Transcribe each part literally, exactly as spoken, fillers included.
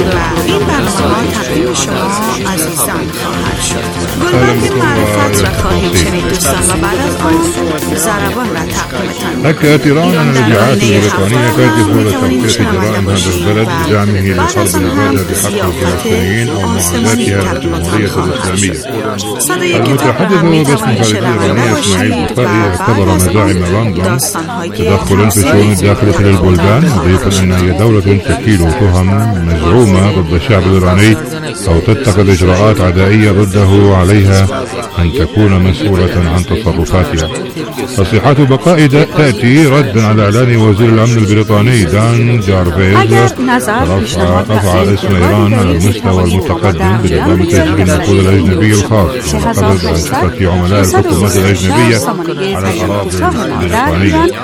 این برنامه تقدیم شما عزیزان خواهد شد. گلبرگ معرفت را خواهیم شنید دوستان و بعد از آن ضربان را تقدیمتان. أكد تيران أن النزاعات البريطانية تهدف لتفكيك جرائم هذا البلد بدعمه لحرب الإبادة بحق الفلسطينيين أو معاداتها بالجمهورية الإسلامية. المتحدث باسم الخارجية الإيرانية إسماعيل بقائي اعتبر مزاعم لندن تدخلا في الشؤون الداخلية للبلدان، مضيفا أن أي دولة تكيل تهم مزعومة ضد الشعب الإيراني أو تتخذ إجراءات عدائية ضده عليها أن تكون مسؤولة عن تصرفاتها. تصريحات بقاء تأتي ردا على إعلان وزير الأمن البريطاني دان جارفيز رفع اسم إيران على المستوى المتقدم بإدغام تسجيل النقود الأجنبي الخاص وقدر أنشطة عملاء الحكومات الأجنبية على الأراضي البريطانية.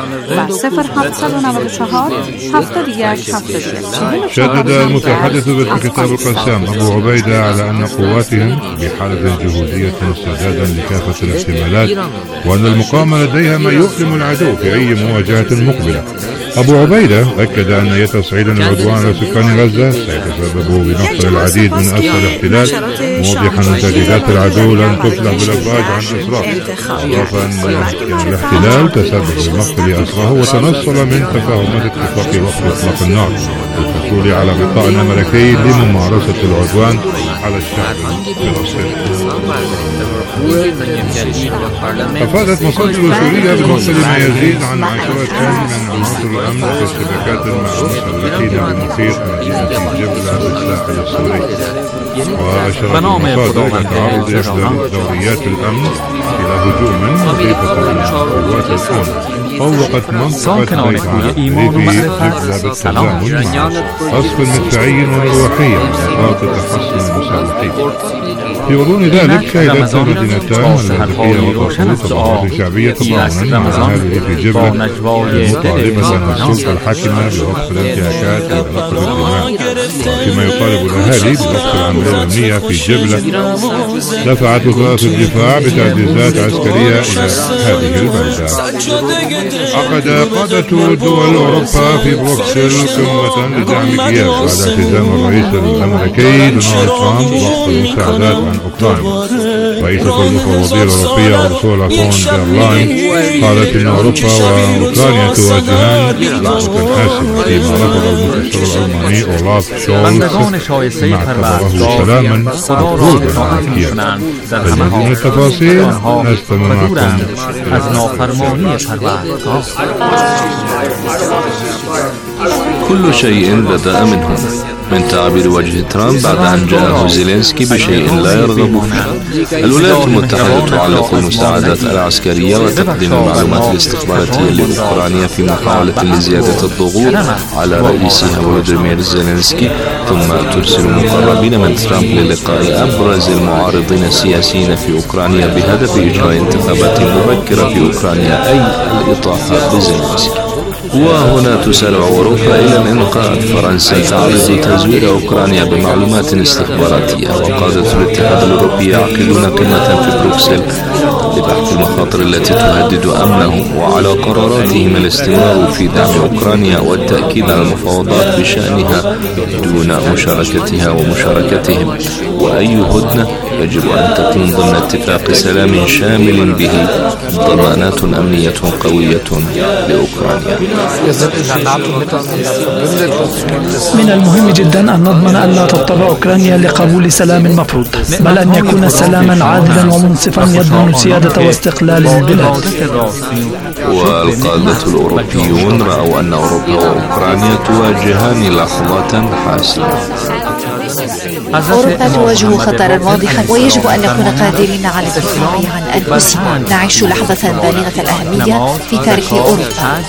شدد المتحدث بالكتاب القسام أبو عبيدة على أن قواتهم بحالة جهودية استعدادا لكافة الاحتمالات، وأن المقاومة لديها ما يؤلم العدو في أي مواجهة مقبلة. أبو عبيدة أكد أن تصعيد العدوان على سكان غزة سيتسبب بنقص العديد من أسرى الاحتلال، موضحا أن تهديدات العدو لن تفلح بالأفواج عن إسراء. أضاف أن الاحتلال تسبب بمقتل أسراه وتنصل من تفاهمات اتفاق وقف إطلاق النار للحصول على غطاء أمريكي لممارسة العدوان على الشعب الفلسطيني. أفادت مصادر سورية بمقتل ما يزيد عن عشرة من عناصر الأمن في اشتباكات مع المسلحين بمحيط مدينة جبلة بالساحل السوري. وأشارت المصادر إلى تعرض إحدى دوريات الأمن إلى هجوم مضيفة إلى قوات الأمن فوقت منطقة ريفي جبلة بالتزامن مع قصف مدفعي ومروحي لإغراق تحصن المسلحين. في غضون ذلك شهدت المدينتان اللاذقية وطرطوس ثورات شعبية تضامنا مع أهالي في جبلة مطالبة أن السلطة الحاكمة بوقف الانتهاكات وإغلاق الدماء، فيما يطالب الأهالي بوقف العملية الأمنية في جبلة. دفعت وزارة الدفاع بتعزيزات عسكرية إلى هذه البلدة. عقد قادة دول أوروبا في بروكسل قمة لدعم كييف بعد التزام الرئيس الأمريكي دونالد ترامب وقف المساعدات عن أوكرانيا. رئيسة المفوضية الأوروبية أرسولا فون دير لاين قالت إن أوروبا وأوكرانيا تواجهان لحظة حاسمة، فيما رفض المستشار الألماني أولاف شولتز ما اعتبره سلاما مفروضا على كييف. للمزيد من التفاصيل نستمع معكم. كل شيء بدأ من هنا، من تعبير وجه ترامب بعد أن جاءه زيلينسكي بشيء لا يرغب فيه. الولايات المتحدة تعلق المساعدات العسكرية وتقديم المعلومات الاستخباراتية لأوكرانيا في محاولة لزيادة الضغوط على رئيسها فولوديمير زيلينسكي، ثم ترسل مقربين من ترامب للقاء أبرز المعارضين السياسيين في أوكرانيا بهدف إجراء انتخابات مبكرة في أوكرانيا، أي الإطاحة بزيلينسكي. وهنا تسارع أوروبا إلى الإنقاذ. فرنسا تعرض تزوير أوكرانيا بمعلومات استخباراتية، وقادة الاتحاد الأوروبي يعقدون قمة في بروكسل لبحث المخاطر التي تهدد أمنهم، وعلى قراراتهم الاستمرار في دعم أوكرانيا والتأكيد على المفاوضات بشأنها دون مشاركتها ومشاركتهم. وأي هدنة يجب أن تكون ضمن اتفاق سلام شامل به ضمانات أمنية قوية لأوكرانيا. من المهم جدا أن نضمن أن لا تضطر أوكرانيا لقبول سلام مفروض، بل أن يكون سلاما عادلا ومنصفا يضمن سيادة واستقلال البلاد. والقادة الأوروبيون رأوا أن أوروبا وأوكرانيا تواجهان لحظة حاسمة. أوروبا تواجه خطرا واضحا، ويجب أن نكون قادرين على الدفاع عن أنفسنا. نعيش لحظة بالغة الأهمية في تاريخ أوروبا.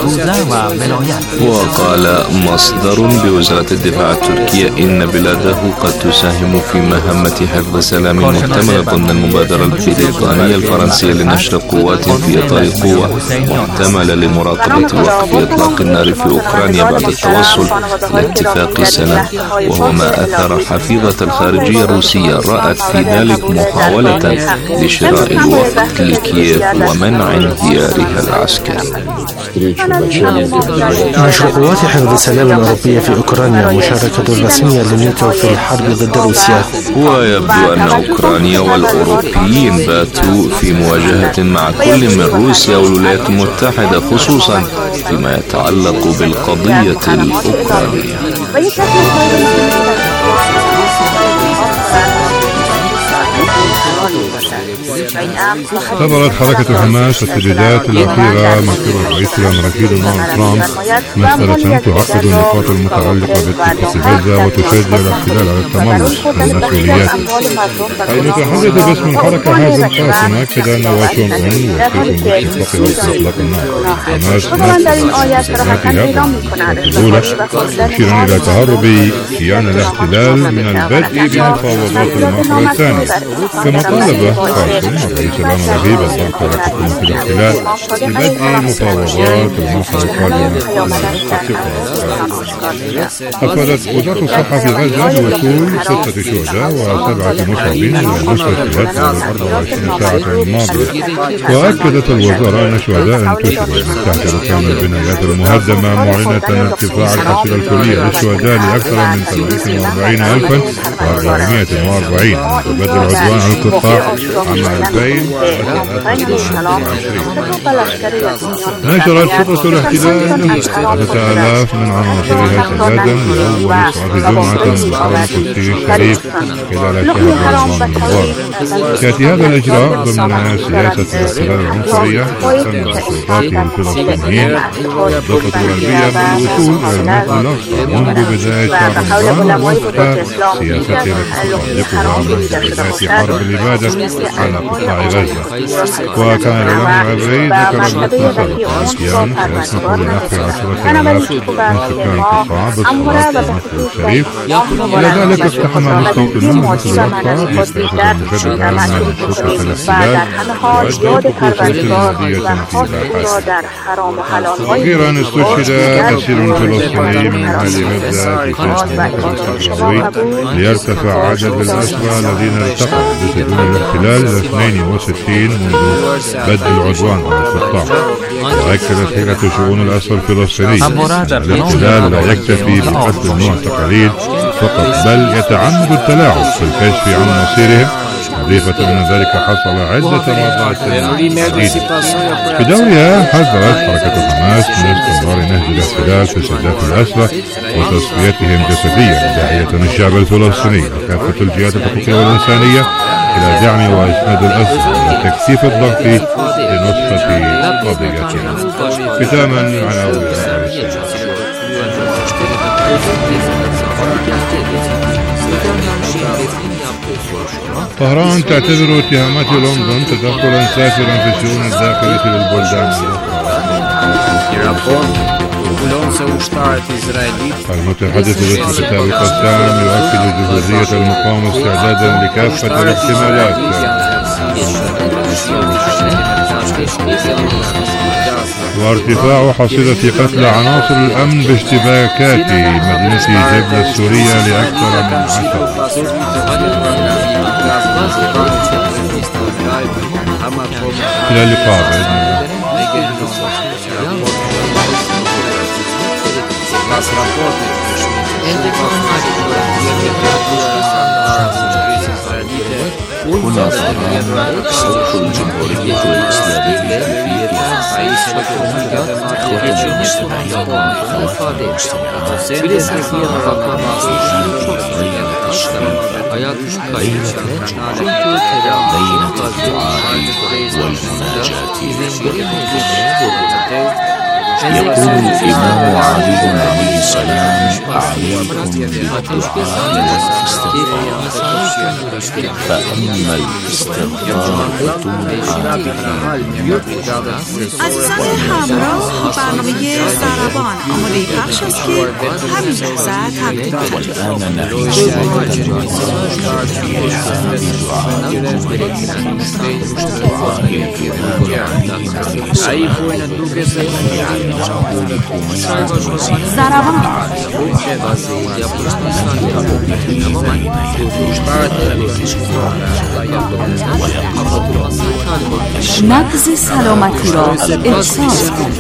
وقال مصدر بوزارة الدفاع التركية إن بلاده قد تساهم في مهمة حفظ سلام محتمل ضمن المبادرة البريطانية الفرنسية لنشر قوات في إطار قوة محتملة لمراقبة وقف إطلاق النار في أوكرانيا بعد التوصل لاتفاق سلام، وهو ما آثار حفيظة الخارجية الروسية رأت في ذلك محاولة لشراء الوقت لكييف ومنع انهيارها العسكري. نشر قوات حفظ السلام الأوروبية في أوكرانيا مشاركة رسمية للناتو في الحرب ضد روسيا. ويبدو أن أوكرانيا والأوروبيين باتوا في مواجهة مع كل من روسيا والولايات المتحدة، خصوصا فيما يتعلق بالقضية الأوكرانية. اعتبرت حركة حماس التجديدات الأخيرة من قبل الرئيس الأمريكي دونالد ترامب مسألة تعقد النقاط المتعلقة باتفاق غزة وتشجع الاحتلال على التملص من مسؤولياته. المتحدث باسم الحركة حازم قاسم أكد أن واشنطن واشنطن باتفاق غزة إطلاق النار. حماس تسليماتها الأولى مشيرا إلى تهرب كيان الاحتلال من البدء بمفاوضات المرحلة الثانية، كما طالب قاسم الرئيس الأمريكي بالضغط على حكومة الاحتلال ببدء مفاوضات المرحلة القادمة. أفادت وزارة الصحة في غزة بوصول ستة شهداء وسبعة مصابين إلى المستشفيات خلال أربع وعشرين ساعة الماضية. وأكدت الوزارة أن الشهداء انتشروا من تحت ركام البنايات المهدمة، معلنة ارتفاع الحصيلة الكلية للشهداء لأكثر من ثلاثة وأربعين ألفا وأربعمائة وأربعين منذ بدء العدوان على القطاع عام ألفين وثلاثة وعشرين. نشرت شرطة الاحتلال ثلاثة آلاف من عناصرها سدادا لأول إسعاف جمعة بحرم قدسي الشريف خلال شهر رمضان المبارك. يأتي هذا الإجراء ضمن سياسة الاحتلال العنصرية تم سلطاته الفلسطينيين الضفة الغربية بالوصول إلى المسجد الأقصى منذ بداية شهر رمضان وفق سياستها التي تطابقها منذ بداية حرب الإبادة على قطاع غزة. وكان الإعلام العبري ذكر بالمناسبة القيام سيسمح بنحو عشرة آلاف من سكان القطاع بالصلاة في المسجد الشريف. إلى ذلك اقتحم المستوطنون المسجد الأقصى بسياسة مشددة من شرطة الاحتلال وأدوا دخول فلسطينية في ساحات. أخيرا استشهد أسير فلسطيني من أهل غزة في سجن المركز الصحراوي ليرتفع عدد الأسرى الذين التقوا بسجون الاحتلال إلى اثنين وستين منذ بدء العدوان على القطاع. وأكدت هيئة شؤون الأسرى الفلسطيني أن الاحتلال لا يكتفي بقتل المعتقلين فقط، بل يتعمد التلاعب في الكشف عن مصيرهم، مضيفة أن ذلك حصل عدة مرات عديدة. في دورها حذرت حركة حماس من استمرار نهج الاحتلال في استهداف الأسرى وتصفيتهم جسديا، داعية الشعب الفلسطيني وكافة الجهات الحقوقية والإنسانية إلى دعم وإسناد الأسرى وتكثيف الضغط لنصرة قضيتهم. ختاما على أول طهران تعتبر اتهامات لندن تدخلا سافرا في الشؤون الداخلية للبلدان المتحدث باسم كتاب القسام يؤكد جهوزية المقاومة استعدادا لكافة الاحتمالات. وارتفاع حصيلة قتل عناصر الأمن باشتباكات مدينة جبلة السورية لأكثر من عشرة. إلى اللقاء بإذن هنا طهران صوت الجمهورية الإسلامية في إخوة المستمعين وأخوات المستمعات بين الدعاء والمناجاة يقول الإمام علي عليه السلام: عليكم بالدعاء والاستغفار، فأما الاستغفار عزیزان همراه برنامه ضربان آماده پخش است که همین لحظه تقدیم والآن نعيش في حال دعائكم بالدعاء الكرام على النبي صلى الله عليه وسلم. زربان نبض سلامتی را احساس کن.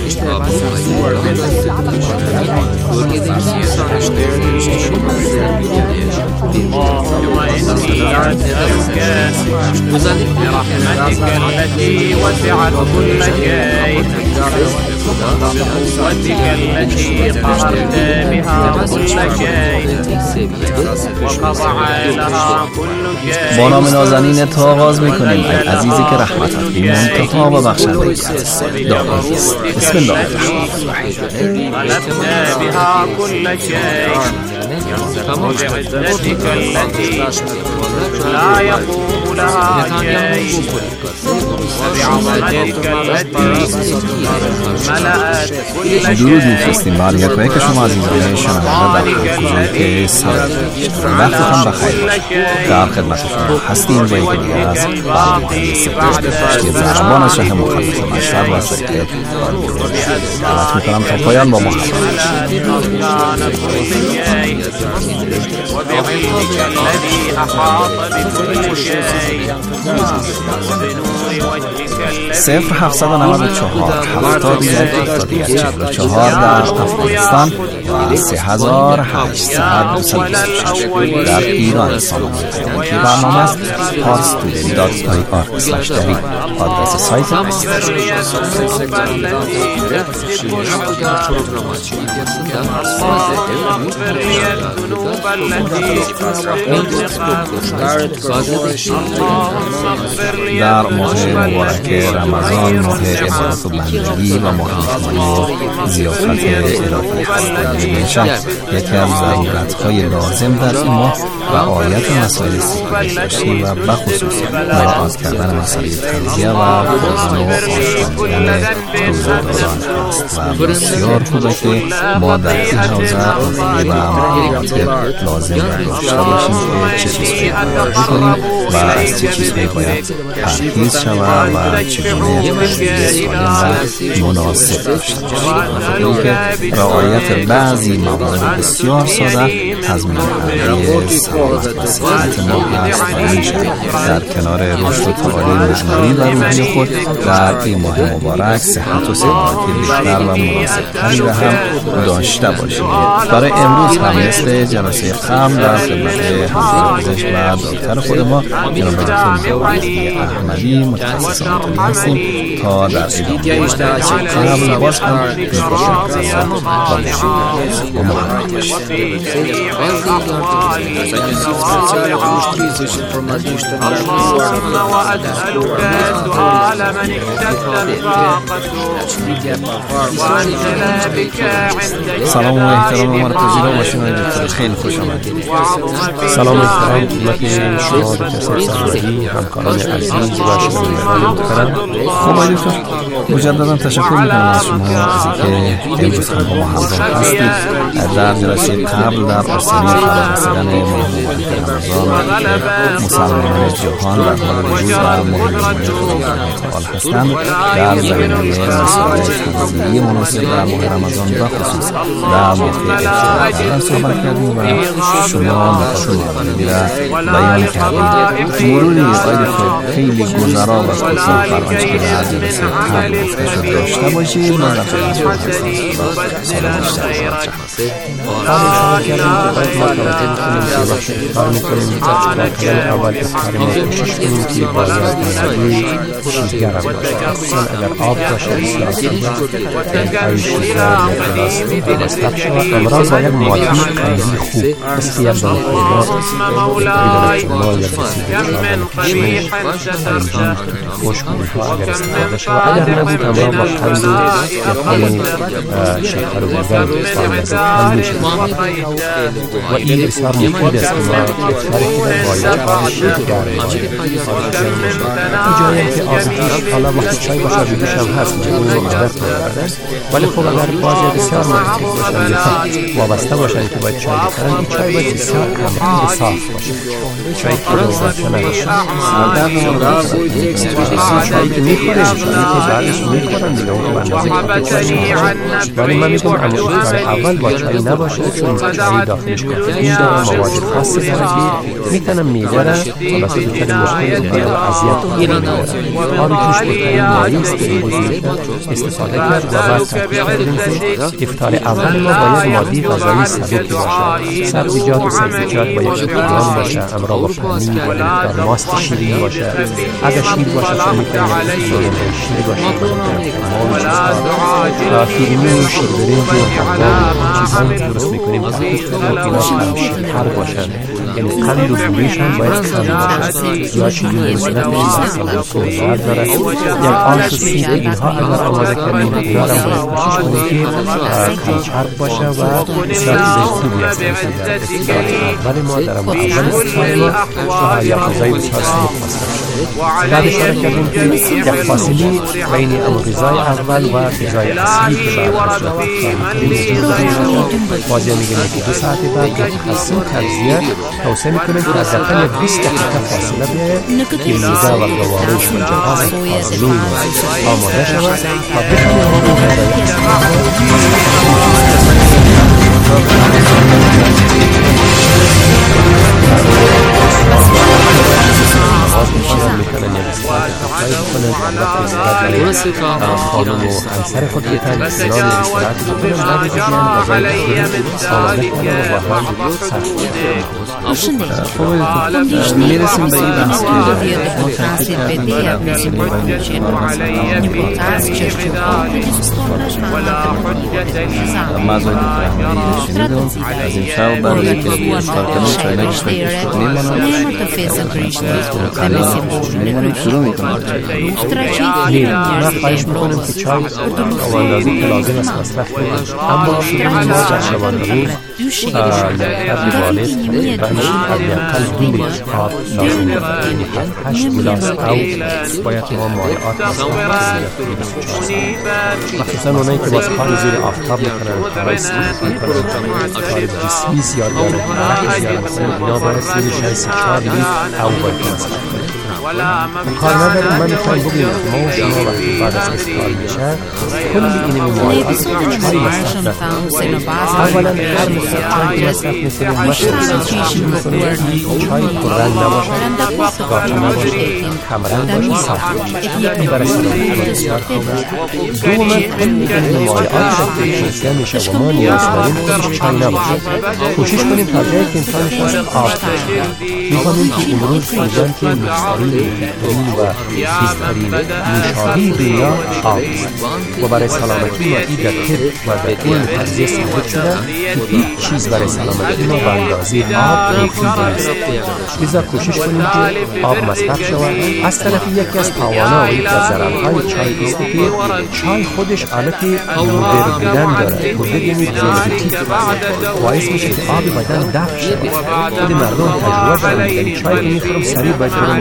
اللهم إني أعتذرك برحمتك التي وسعت كل شيء بقوتك التي قهرت بها كل شيء وخضع لها كل شيء. با نام نازنین تو آغاز میکنیم ای عزیزی که رحمتت بی منتها و بخشندگی است. دعایی است. بسم الله الرحمن الرحیم. غلبت بها كل شيء وبعزتك التي لا يقوم لها شيء وبعظمتك التي ملأت كل شيء. درود میفرستیم بر یک و یک شما عزیزان شنونده در خصوصی سلام. وقتتان بخیر. در خدمت شما هستیم و یک دیگر از برنامه‌های سپید زربان از شهر مخالف مشهد و سپید دعوت میکنم تا پایان با ما همراه باشید. وبعلمك الذي أحاط بكل شيء صفر هفتصد و نود و چهار هفتاد یک هفتاد یک چهل و چهار در افغانستان و سه هزار هشتصد و بیست و شش در ایران. سامان پیامکی برنامه است پارس تودری دات آی آر اسلش دری. آدرس سایت است. در ماه مبارک رمضان، ماه عبادت و بندگی و ماه مهمانی ضیافت الهی هست. بی‌شک یکی از ضرورت‌های لازم در این ماه رعایت مسائل سکونت داشتی و بخصوص مراعات کردن مسائل تغذیه و خوردن و آشامیدن روزه‌داران است و بسیار خوبه که ما در این حوزه آگاهی و مراعات لازم را داشته باشیم که چه چیزهایی باید بکنیم و از چه چیزهایی باید پرهیز شود و چگونه تغذیه سالم و مناسب داشته باشیم. که رعایت بعضی موارد بسیار ساده تضمین کننده سلامت و صحت ما هست و میشه در کنار رشد و تعالی مجموعی و روحی خود در این ماه مبارک صحت و سلامتی بیشتر و مناسب‌تری را هم داشته باشیم. برای امروز هم مثل جلسه قبل در خدمت همکار پزشک و دکتر خود ما جناب دکتر مهدی احمدی متخصص آناتومی هستیم تا در ادامه قبل باز هم میکروفون و محمد باشید. اللهم وأسألك سؤال من اكتفت الفاقة وأنزل بك عندك. سلام و احترام مرتضی را باشیم دکتر، خیلی خوش آمدید. سلام و احترام خدمت شما دکتر سرسری، همکاران عزیز و شنوندگان محترم. خب دکتر مجددا تشکر میکنم از شما از اینکه امروز هم با ما همراه هستید. در جلسه قبل در آستانه فرا رسیدن ماه مبارک رمضان که مسلمانان جهان در حال وجود و مهمانی خدا هستند در زمینه مسائل تغذیه‌ای مناسب در ماه رمضان و خصوص در موقع افطار صحبت کردیم و شما نکات مهمی را بیان کردید. مروری آید خیلی گذرا و خصوصا بر آنچه که در جلسه قبل گفته شد داشته باشید. ما در خدمت شما هستیم. سلام بیشتر خواهد شما کردیم که باید ما توجه کنیم که وقتی افطار میکنیم باید اول افطار ما کوشش کنیم که بازار تنظیم شیرگر هم باشه، خصوصا اگر آب باشه بسیار خوبه. های شیرگر یا گلاس مستق شود. امراض باید مادی قندی خوب مثل یک دانه پیدا بدانه چما یا کسی انجام خوش کنها اگر استفاده شود. اگر نبود امراض با قند یا شکر و گردن استفاده میشه و این بسیار مفید است که ما افطار کنیم با یک کار شیرگر جایی که آزادیش حالا وقتی چای باشه بیدوش هم هست که اون رو عادت کرده. ولی خب اگر بازی بسیار مرتب باشن یا وابسته باشن که باید چای بخورن، این چای باید بسیار عمیق و صاف باشه. چای که بچه نداشته چایی که میخوریم چایی که بعدش میخورن دیگه اون به اندازه کافی ولی من میگم اما افطار اول با چایی نباشه چون چایی داخلش کافئین داره مواد خاصی داره میتونم میده را خلاصه دوچار مشکل دیگه و اذیت میکنه آبی توش بهترین مایه است که امروز استفاده کرد و بعد تحقیق کردیم که افطار اول ما باید مادی غذایی سبکی باشه سبزیجات و سبزیجات باید شکران باشه امرا با پنیر و مقدار ماست شیرین باشه اگر شیر باشه چون میتونیم سوگن شیر باشه ما چیزها فیلمی و شیربرنج و حلوا چیزهایی که درست میکنیم تحقیق کردیم اینا کم شیرتر باشن یعنی قند و بوریش هم باید کم باشه یا چیزی مسئلت این سوزار داره یک آش و سیب اینها اگر آماده کردیم اینا هم باید کوشش کنیم که کم چرب باشه و بسیار چیزای خوبی است در افطار اول ما در اول افطار ما یا غذای بسیار سریع فاصله بعد اشاره کردیم که یک فاصله بین غذای اول و غذای اصلی که بعد از افطار می‌کنیم واجه میگیم که دو ساعت بعد متخصصین تغذیه توصیه میکنیم که از اقل بیست دقیقه فاصله بیاید که میده و گوارش و جهاز فاضلی آماده شود تا بتونیم این غذای آغاز میکنن میکنن یک استفاده تقلایی بکنن البته استفاده برای خانم و همسر خود بیتن نام استفاده بکنن بعد از بیان غذای بکنن آماده کنن و با هم سرخ میرسیم به این بحث که ما تحقیق کردیم اما از آن که شنیدم از این شب برای که افطار کنیم چای نکشتیم میمانیم شروع میکنم من خواهش میکنم که چای و اندازی که لازم است مصرف کنیم اما ما در شبانه روز یکتر والد و همچنین حداقل دو لیتر آب لازم داریم هشت گلاس او باید ما مایعات مصرف کنیم مخصوصا اونایی که باز کار زیر آفتاب میکنن کارهای سخت میکنن کار جسمی زیاد دارن عرق زیاد میکنن اینا باید زیر شاید سه چهار لیتر او باید مصرف کنیم کار نداریم من میخوایم بگیم ما و شما وقتی بعد از افطار میشه کلی اینمی مایعات چای مصرف نکنیم اولا هر مصرف چای که مصرف میکنیم مثلا چای میکنیم چای پررنگ نباشه گاهی نباشه کمرنگ باشه صاف باشه این برای سلامتی بسیار خوبه دوما کلی اینمی مایعات که تجزیه میشه و ما نیاز داریم خودش چای نباشه کوشش کنیم تا جایی که امکانش هست آب باشه میخوامیم که امروز فیزان که مستری بهترین و بهترین نوشابه دنیا آب است و برای سلامتی ما این در طب و در علم تغذیه ثابت شده که هیچ چیز برای سلامتی ما به اندازه آب مفید نیست لذا کوشش کنیم که آب مصرف شود از طرف یکی از توانا و یکی از ضررهای چای است که چای خودش حالت مدر بودن داره مدر یعنی جنتیک باعث میشه که آب بدن دفع شود خود مردم تجربه دارن یعنی چای که میخورم سریع باید برم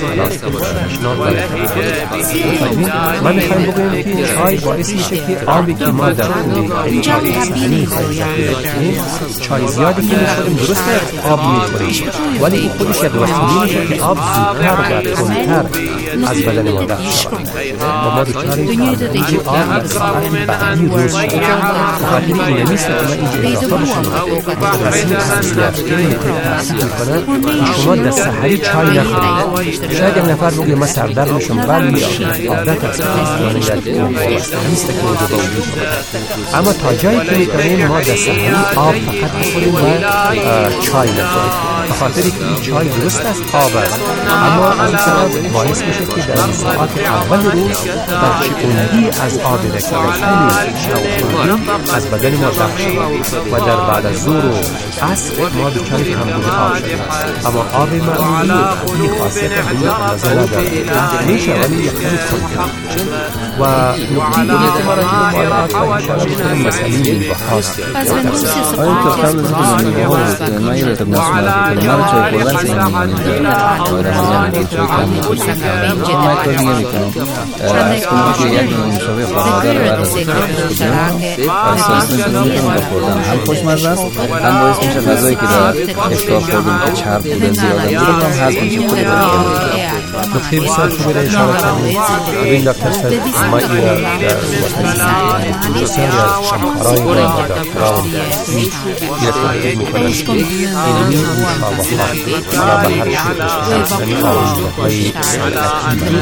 من میخوایم بگویم که چای باعث میشه که آبی که ما در خونه چای سخنی خواهیم چای زیادی که میخوریم درسته آب میخوریم ولی این خودش یک وسیله میشه که آب زودتر و تندتر از بدن ما دفع شود و ما دچاریم که آب در ساعت بعدی روز شود بخاطر این نیست که ما اینجا اضافه بشیم رسمی تغذیه علم تحصیل میکنه شما در سحری چای نخورید شاید یک نفر بگه من سردرد میشم ولی عادت است یعنی یک وابسته نیست که وجود وجود اما تا جایی که میکنیم ما در سحری آب فقط بخوریم و چای نخوریم بخاطر که این چای درست است آب است اما از طرف باعث میشه که در این ساعت اول روز بخشندگی از آب رکابتنی شوخوری از بدن ما دفع شود و در بعد از ظهر و عصر ما دچار کمبود آب شدیم اما آب معمولی طبیعی خاصیت خیلی اندازه نداره میشه ولی یک کمی کم و نکته دیگه که ما را جلو مایعات و انشاءالله بکنیم مسئله این بحاست آیا تو قبل از این من یادم نسمع من چه خوردن چه نمی‌دونم آدم میگه توی کم می‌خوره من کار دیگه میکنم از کنم که یک مشابه خانواده رو برای اساساً نمی‌تونم بخورم هم خوشمزه است هم باعث میشه غذایی که دارد افطار خوردیم که چرب بودن زیاده بود هم هضم میشه خود نکته بسیار خوبی را اشاره کردید. ببین دکتر صاحب ما این بسیاری از همکارای ما و دکتران این تحقیق میکنند که علمی مشابهات و به هر شکل قابلیت‌های صنعتی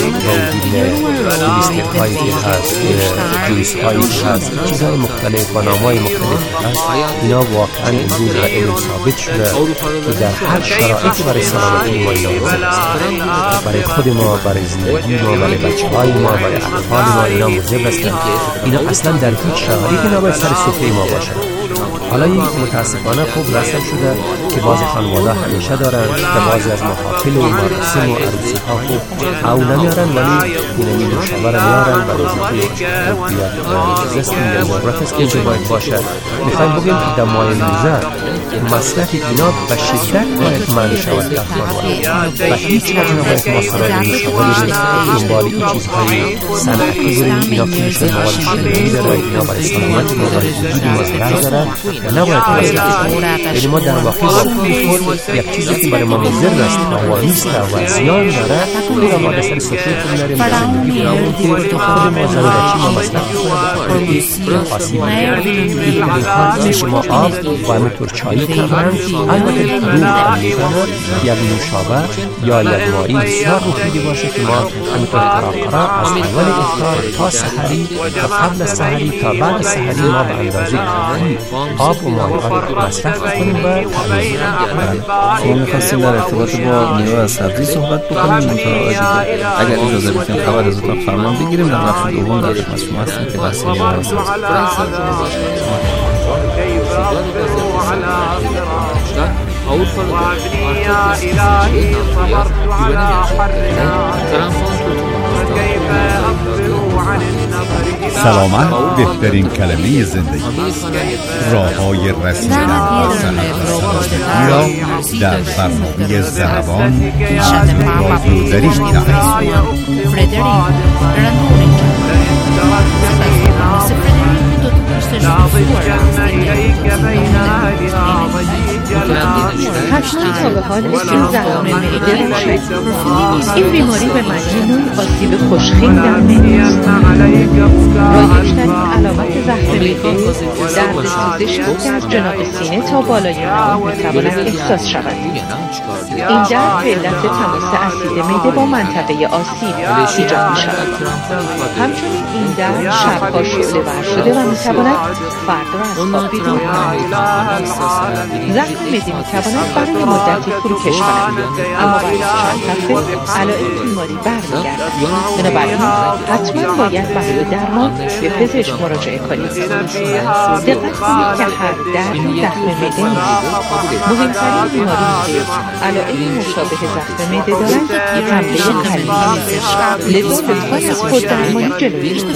تولیست‌هایی که هست جویس‌هایی که هست چیزهای مختلف و نام‌های مختلف هست اینا واقعا امروز را علم ثابت شده که در هر شرایطی برای سلامتی ما اینا مضر است. برای خود ما، برای زندگی ما، برای بچه‌های ما، برای اطفال ما اینا مضر هستند. اینا اصلا در هیچ شرایطی نباید سر سفره ما باشند. حالا این متاسفانه خوب رسم شده که بعضی خانواده همیشه دارن که بعضی از محافل و مراسم و عروسی ها خوب او نمیارن ولی اینمی نوشابه را میارن و روزی که زستیم یا ضرورت است که باید باشه. میخوایم بگیم که در ماه روزه مصرف اینا به شدت باید منع شود در خانواده و هیچ وجه نباید ما سراغ نوشابه بریم دنبال این چیزهای صنعتی بریم. اینا که میشه مواد شیمیایی داره، اینا برای سلامت ما برای وجود ما ضرر داره و نباید مصرف کنیم. یعنی ما در واقع یک چیزی که برای ما مضر است و آوامیست و زیان داره اون را ما در سر سفره خود داریم در زندگی برامون که خود ما ضرورتی ما مصرف کنیم به خاصی این کار شما آب و همینطور چایی کردن البته دور کردن یک نوشابه یا یک مایی بسیار مفیدی باشه که ما همینطور قراقرا از اول افطار تا سحری تا قبل سحری تا بعد سحری ما به اندازه کافی آب و مایعات مصرف کنیم و تامین کنیم. ما می‌خواستیم در ارتباط با میوه و سبزی صحبت بکنیم اگر اجازه بدید خبر از اتاق فرمان بگیریم در بخش دوم در خدمت شما هستیم که بحث میوه و سبزی وابني يا إلهي صبرت على حرنا وكيف أصبر عن النظر. سلامت بهترین کلمه زندگی. راههای رسیدن به سلامتی را در برنامه زنبان از رادیو دریغ کرد. حتما تا به حال مثل زخم معده را شدید. این بیماری به معنی نوعی آسیب خوشخیم در معده است. رایج‌ترین علامت زخم معده درد سوزشی که از جناب سینه تا بالای دهان می‌تواند احساس شود. این درد به علت تماس اسید معده با منطقه آسیب ایجاد می‌شود. همچنین این درد شب‌ها شعله‌ور شده و می‌تواند فرد را از خواب بیدار کند. زخم معده می‌تواند برای مدتی فروکش کند اما بعد از چند هفته علائم بیماری برمیگردد. بنابراین حتما باید برای درمان به پزشک مراجعه کنید. دقت کنید که هر درد زخم معده نیست. مهمترین بیماری که علائم مشابه زخم معده دارند حمله قلبی است. لذا لطفاً از خود درمانی جلوگیری کنید.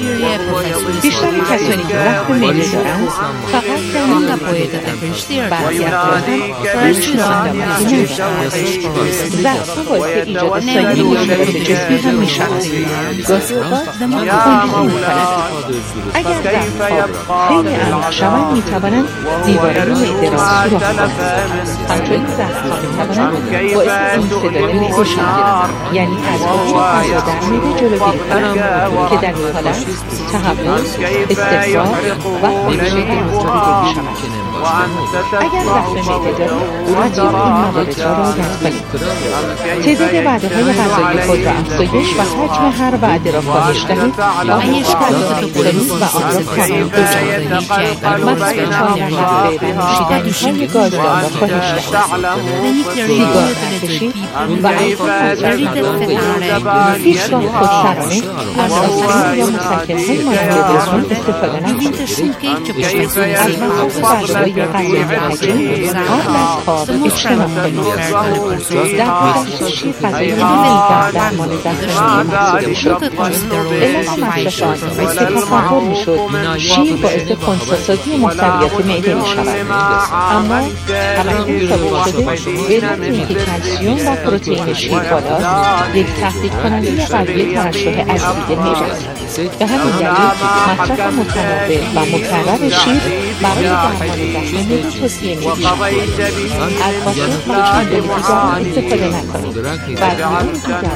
بیشتر کسانی که زخم معده دارند فقط درمان نباید بعضی افراد هم هیچ نوع علامتی ندارند. زخم باعث ایجاد سایر مشکلات جسمی هم می‌شود. گاهی اوقات خونریزی می‌کند. اگر زخم‌ها خیلی عمیق شوند می‌توانند دیواره معده را سوراخ کنند. همچنین زخم‌ها می‌توانند باعث انسداد معده شوند، یعنی از عبور غذا در معده جلوگیری کنند که در این حالت تحول، استفراغ و خونریزی دیده می‌شود. اگر زخم معده دارید حتما این موارد را رعایت کنید. تعداد وعده‌های غذایی خود را افزایش و حجم هر وعده را کاهش دهید و هیچ غذایی کنید و آن را کامل بجوید. مصرف چای و قهوه و نوشیدنی‌های گازدار را کاهش دهید. سیگار نکشید و الکل مصرف نکنید. هیچگاه خودسرانه از آسپرین یا مسکن‌های مانند بنزین استفاده نکنید. از مصرف غذاهای برای غذای حجم آب در تاب اجتماع کنید. در گذشته شیر غذای مهمی در درمان زخم محسوب میشد. علت مصرف آن مثل تصور میشد شیر باعث کنساسازی محتویات معده میشود، اما عملیات ثابت شده به علت اینکه کلسیم و پروتئین شیر بالاست یک تهدید کننده قوی ترشح اسید معده است. به همین دلیل مصرف متنوع و مکرر شیر برای درمان زخم معده توصیه می‌شود. از قاشق و چند دیگران استفاده نکنید و از میان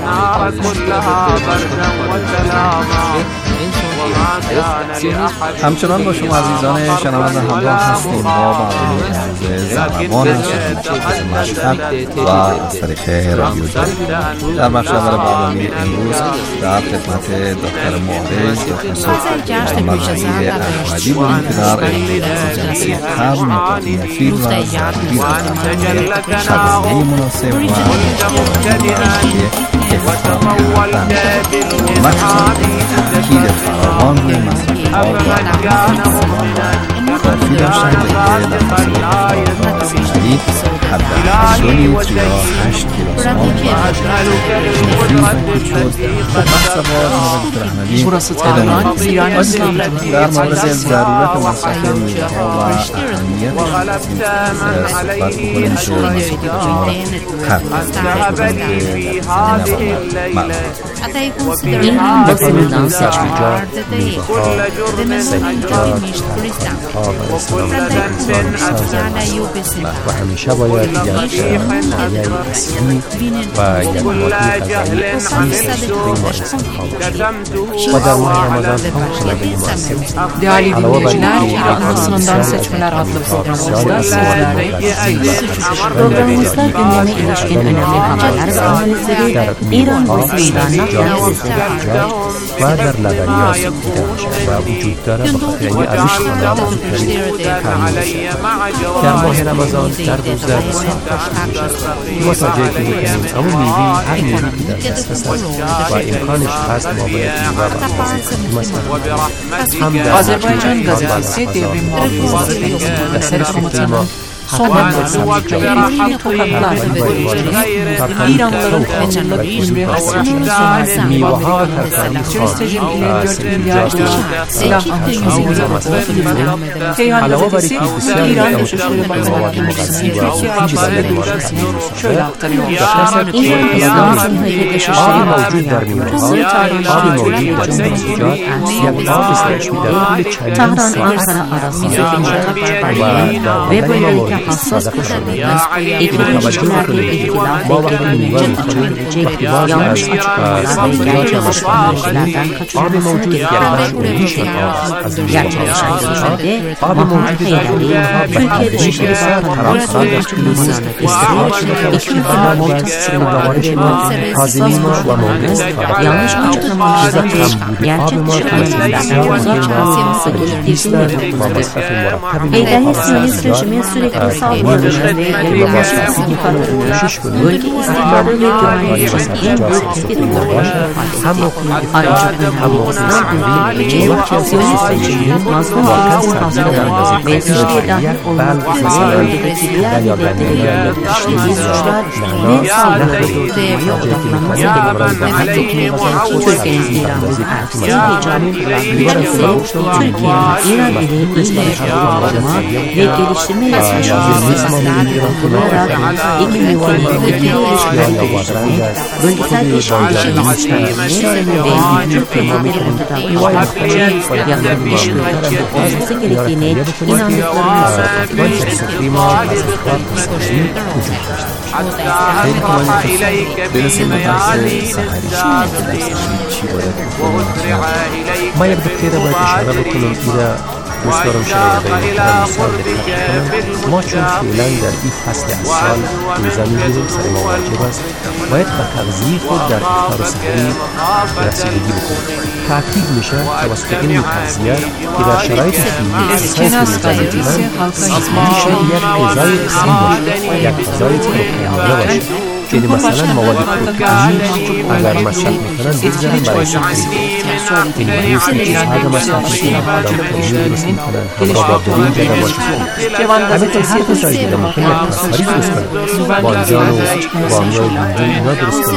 همچنان با شما عزیزان شنونده همراه هستیم با برنامه زربان از مشهد و از طریق رادیو دری. در بخش اول برنامه امروز در خدمت دکتر معالج دکتر مظهری احمدی بودیم که در علم جنسی قبل نکات مفید و ضروری در خدمه مناسب و تأکید فراوان روی مصرف آب و کافی داشتن که در فصل افتارها سنجی حداقل دو لیتر یا هشت کیلوگرم مفید شد. بحث با دکتر احمدی ادامه دهیم. در مورد ضرورت مصرف میوه‌ها و اهمیتش صحبت بکنیم که این هم بسیدان سجمیجات میوه‌ها سجمیجات ترک‌ها و و همیشه باید یک مایع اصلی و یک ماده غذایی اصلی روی انسان‌ها باشید و در ماه رمضان هم خلقی مؤثر علاوه بر اینکه Arasından seçmeler adlı programımızda sizlerle programımızda gündeme ilişkin önemli haberler ve analizleri İran ve İran'la و در لبنیات دیده باشد و وجود داره به خاطر اینکه ارزش خانواده بزرگتری تامین بشه. در ماه رمضان در روزه بسیار داشته ما تا جایی که میکنیم اما میوه هر میوه که در دسترس است و امکانش هست ما باید میوه و آزاد مثلا هم در Azerbaycan gazetesi devrim muhafızları ve Serifkomutan'ın Soğanlı sandviçleri topraklar ve İranlıların kaçırılıp ve hasrının sonrası Sürestecim ile dört milyar dolar silah anlaşmasıyla bozuldu. Teyhan gazetesi İran Dışişleri Bakanı Türkiye Elçisi Dışişleri şöyle aktarıyor. İran Dışişleri Bakanı آب موجود در سبزیجات یک آب استشمی در تهران آنکارا arası ve böylelikle hassas koşullarda iklim ilişkilerle ihtilaf getirebilecek yanlış açıklamalar ve yanlış anlaşılardan kaçınılmasını gerektiren gerçekleşen görüşmede Mahmut Heydari, Türkiye Dışişleri Bakanı Başkanımız İsrail, iki ülkenin ortasında ve yanlış açıklamalardan gerçek çıkarımlardan uzak kalması gerektiğini vurguladı. Heydari Siyonist rejimi sürekli saldırıları ve yapılması ifadeleri bölge istikrarı ve güvenliği için en büyük tehdit olarak ifade etti. Ayrıca ülkemizden büyüyecek Siyonist rejiminin mazlum ülkesinin hastalığından ve Suriye dahil olmak üzere bölgedeki diğer devletlerle işlediği suçlar ve saldırıları ve odaklanması gerektiğini Türkiye'nin İran'ın ertesi heyecanı ülkesi Türkiye'nin İran ile ilişkilerini ve geliştirme yasaslarını kullanarak iki ülkenin ikili ilişkilerini geliştirmek, bölgesel işbirliğinin ve mevcut tehditleri ortadan yakın işbirliği olması gerektiğine inandıklarını ما یک نکته را باید اشاره بکنم که دوست دارم شنوندگان را مثال بکنم. ما چون فعلا در این فصل از سال روزه میگیریم سر ما واجب است باید به تغذیه خود در افطار و سحری رسیدگی بکنیم. تاکید میشه توسط این تغذیه که در شرایط فعلی میشه یک غذای اصلی باشه، یک غذای پروتئینی باشه یعنی مثلا مواد پروتئینی اگر مصرف میکنن بگذارن برای سوخت. این معنی است که چیزها را مصرف میکنن آدم پنیر درست میکنن همراه با برنج یا باشه. همینطور هر غذای دیگه ممکن یک کاسکاری درست کنن، بانجان و بامیا و بونجان اینا درست کنن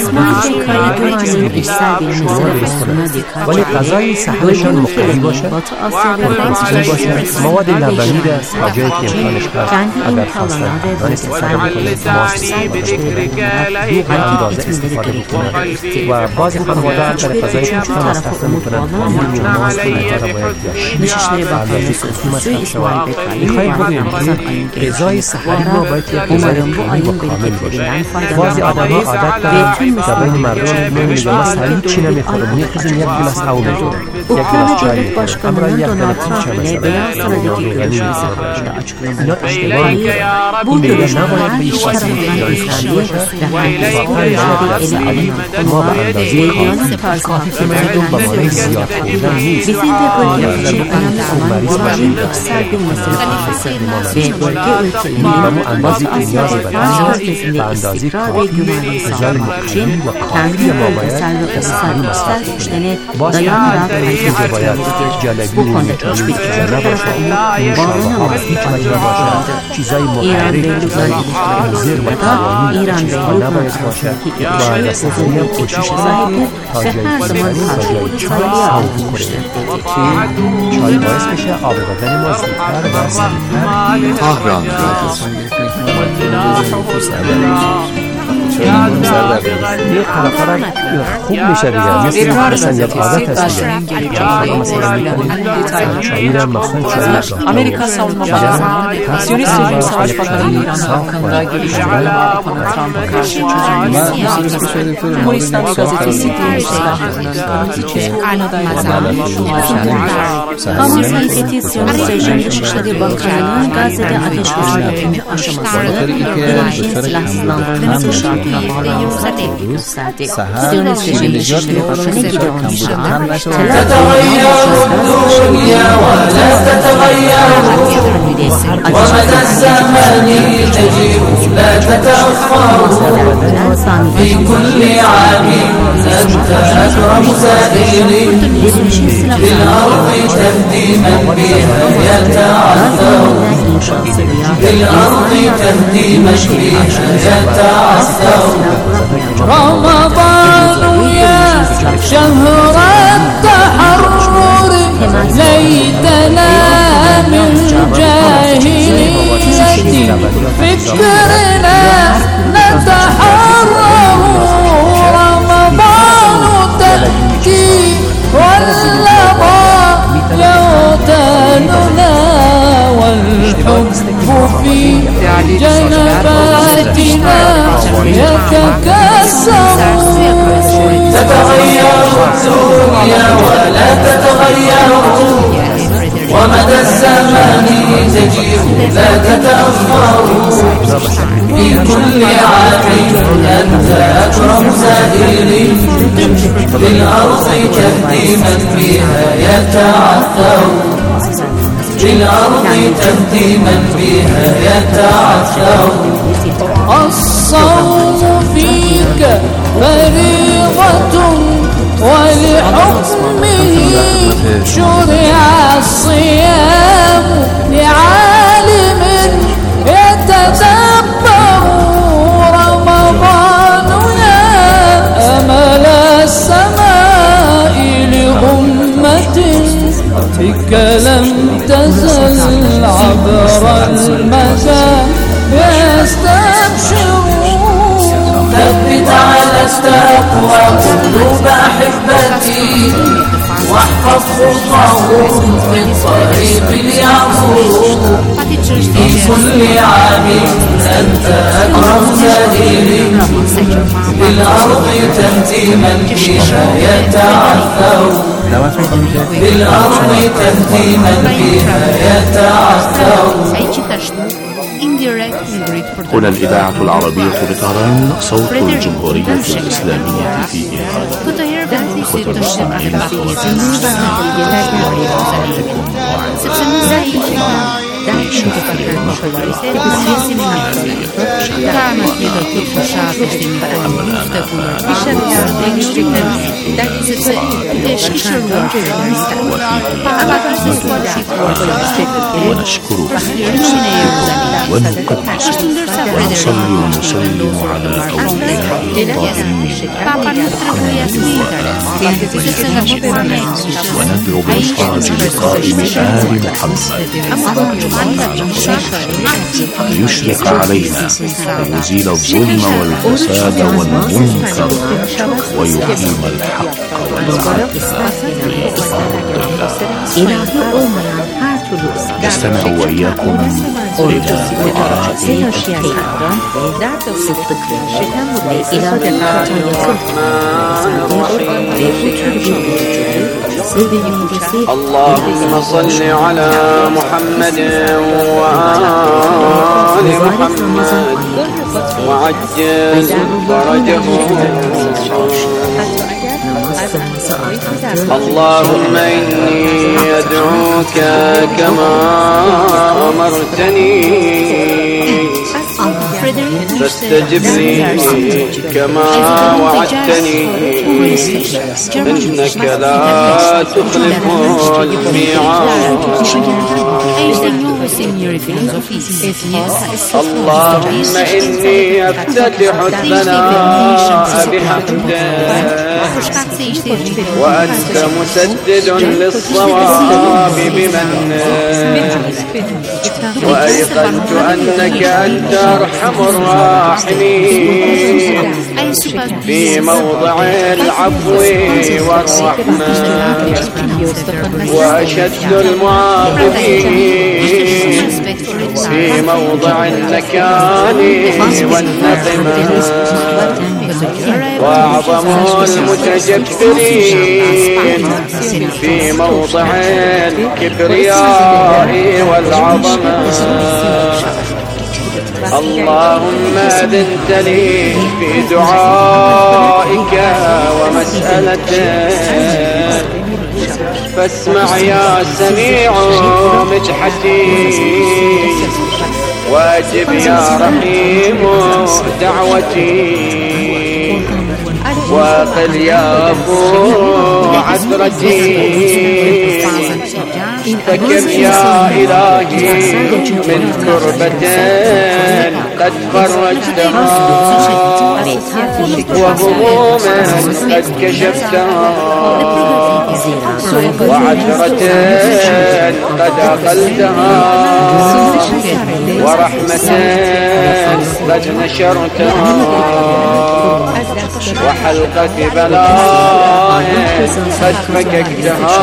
یا شما درست کنن، ولی غذای سهلشان مقوی باشه، پروتئین باشه، مواد لبنی را تا جایی که امکانش هست اگر خواستن نان استفاده بکنن، ماست استفاده بکنن، دو اندازه استفاده بکنن و بعضی خانواده در غذای پشتا مصرف میکنن پنیر و ماست و اینها را باید یا به اندازه کافی مصرف شود. میخوایم بگوییم که غذای سحری ما باید یک غذای کامل و کامل باشه. بعضی آدم‌ها عادت دارن در بین مردم میگن ما سحری چی نمیخورم، میخوزیم یک گلاس آب میخورم، یک گلاس چای میخورم، همراه یک دانه پیچ مثلا یا روغنی میخورم. اینا اشتباه میکنن. این دیگه نباید به هیچ وجه دانشمندی باشه. واقعا سحری ما به اندازه کافی کافی که مردم با مانع زیاد خوردن نیست. مریض باشیم میمونم اندازی که نیاز بدن به اندازی کافی غذای مقیم و کافی ما باید سحری مصرف کنیم. باز هم اینجا باید جلبی و میچانی چیزا نباشه، نوشابه ها هیچ وجه نباشه، چیزای مقرر، چیزای مضر و تاوانی چیزها نباید باشه و در سحری هم کوشش کنیم تا جایی بزنیم تا جایی چای ساو بخوریم که چای باعث بشه آب بدن ما زودتر و سریعتر آهرام یه خلاقه خوب میشه دیگه، مثل مثلا یک عادت هست دیگه مثلا میکنیم چایی را مثلا چایی را Amerika savunma bakanı Siyonist rejim savaş bakanı İran hakkında gelişmeler var Trump karşı çözülmesi Moğolistan gazetesi diye silahlarını Kanada Kamu heyeti Siyonist rejim Dışişleri Bakanı Gazze'de ateş ölçümü aşamasında rejim silahsızlandırılması şartına bağlanmasına tepki gösterdi. Siyonist rejim Dışişleri Bakanı Gideon Şahar ومدى الزمان تجيء لا تتأخر في كل عام أنت أكرم سائل بالأرض تهدي من بها يتعثر بالأرض تهدي من بها يتعثر رمضان يا شهر التحرر ليتنا من جاهلية فكرنا نتحرر رمضان تبكي واللظى يغتالنا والحب في جنباتنا يتكسر تتغير الدنيا ولا تتغير ومدى الزمان تجيء لا تتأخر في كل عام أنت أكرم سائل بالأرض تهدي من فيها يتعثر بالأرض تهدي من فيها يتعثر الصوم فيك فريضة ولحكمه شرع الصيام لعالم يتدبر رمضان يا أمل السماء لأمة بك لم تزل عبر المدى يستبشرون ثبت على التقوى قلوب أحبتي واحفظ خطاهم في الطريق ليعبروا في كل عام أنت أكرم سائل بالأرض تهدي من فيها يتعثر بالأرض تهدي من فيها يتعثر. هنا الإذاعة العربية بطهران صوت الجمهورية الإسلامية في إيران. إخوة المستمعين أخواتي في شرق المغرب السياسي من العربية أما الآن ونشكره ونقدسه ونصلي ونسلم على أوليائه الطاهرين وندعو بالفرج لقائم آل محمد ليشرق علينا ويزيل الظلم والفساد والمنكر ويقيم الحق والعدل. نستمع وإياكم إلى دعاء اللهم صل على محمد وآل محمد وعجل فرجهم. اللهم إني أدعوك كما أمرتني فاستجب لي كما وعدتني إنك لا تخلف الميعاد. اللهم إني أفتتح الثناء بحمدك وأنت مسدد للصواب بمنك وأيقنت أنك أنت أرحم الراحمين في موضع العفو والرحمة وأشد المعاقبين في موضع النكال والنقمة وأعظم المتجبرين في موضع الكبرياء والعظمة. اللهم أذنت لي في دعائك ومسألتك فاسمع يا سميع مجحتي واجب يا رحيم دعوتي وقل يا أبو عثرتي فكم يا إلهي من كربة قد فرجتها وهموما قد كشفتها وعثرة قد أقلتها ورحمة قد نشرتها وحلقة بلاء قد فككتها.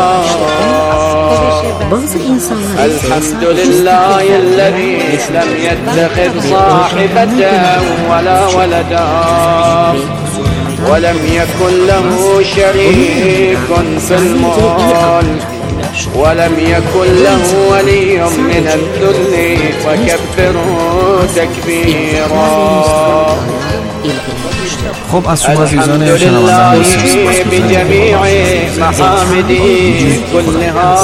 الحمد لله الذي لم يتخذ صاحبة ولا ولدا ولم يكن له شريك في الملك ولم يكن له ولي من الذل وكبره تكبيرا. خب از شما عزیزان شنوندگان بجميع محامدي كلها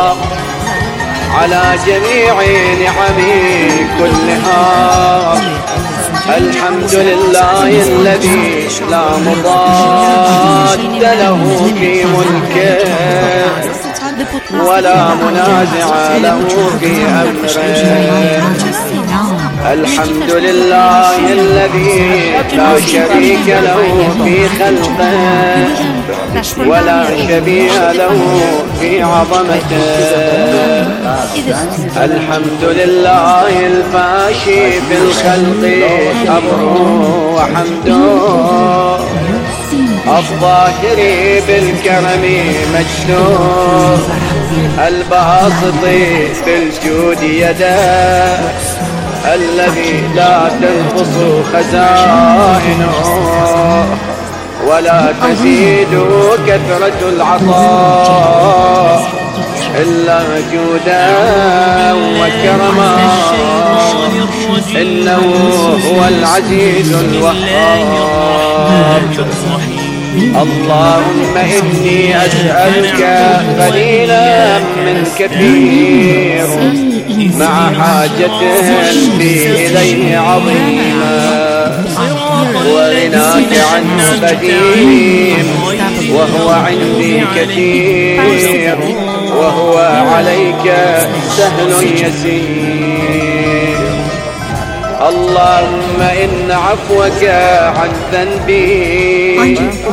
على جميع نعمي كلها. الحمد لله الذي لا مضاد له في ملكه ولا منازع له في أمره. الحمد لله الذي لا شريك له في خلقه ولا شبيه له في عظمته. الحمد لله الفاشي في الخلق أمره وحمده الظاهر بالكرم مجده الباسط بالجود يده الذي لا تنقص خزائنه ولا تزيد كثرة العطاء إلا جودا وكرما. إنه هو العزيز الوهاب. اللهم إني أسألك قليلا من كثير مع حاجة بي إليه عظيمة. وغناك عنه قديم وهو عندي كثير وهو عليك سهل يسير. اللهم إن عفوك عن ذنبي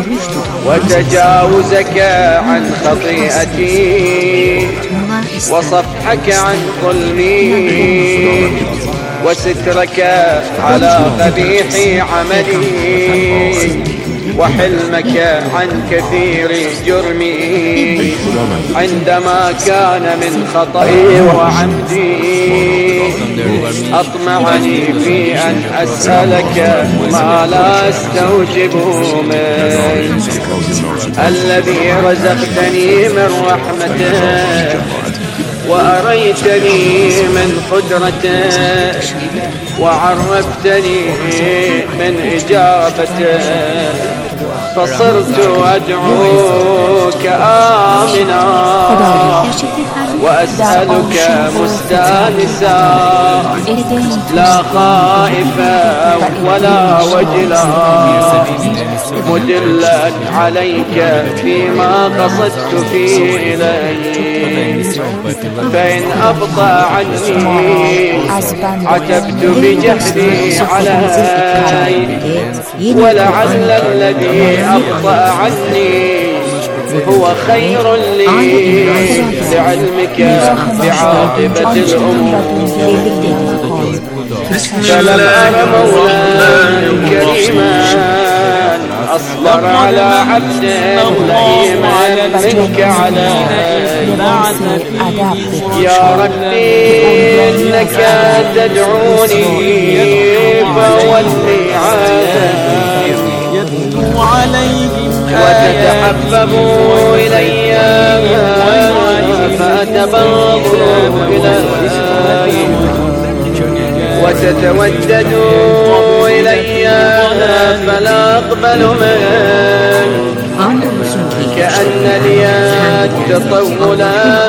وتجاوزك عن خطيئتي وصفحك عن ظلمي وسترك على قبيح عملي وحلمك عن كثير جرمي عندما كان من خطئي وعمدي أطمعني في أن أسألك ما لا أستوجب منك الذي رزقتني من رحمتك وأريتني من قدرتك وعرفتني من إجابتك فصرت أدعوك آمنا وأسألك مستانسا لا خائفا ولا وجلا مدلا عليك فيما قصدت فيه إليك فإن أبطأ عني عتبت بجهدي عليك ولعل الذي أبطأ عني هو خير لي لعلمك بعاقبة الأمور. فلم أر مولا كريما أصبر على عبد لئيما منك علي يا ربي إنك تدعوني فولي عليهم وتتحبب إلي فأتبغض إلي وتتودد إلي فلا أقبل منك كأن لي التطول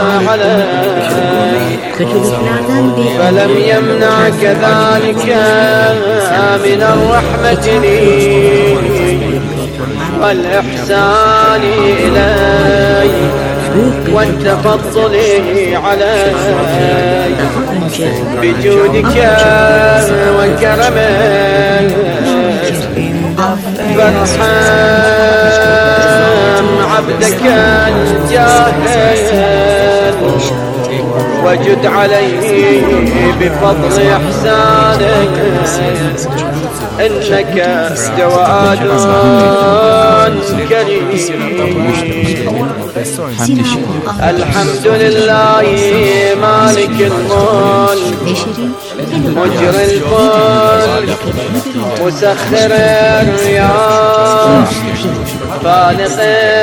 عليك فلم يمنعك ذلك من الرحمة لي والإحسان إلي والتفضل علي بجودك وكرمك فارحم عبدك الجاهل وجد عليه بفضل إحسانك إنك جواد كريم. الحمد لله مالك الملك مجري الفلك مسخر الرياح خالق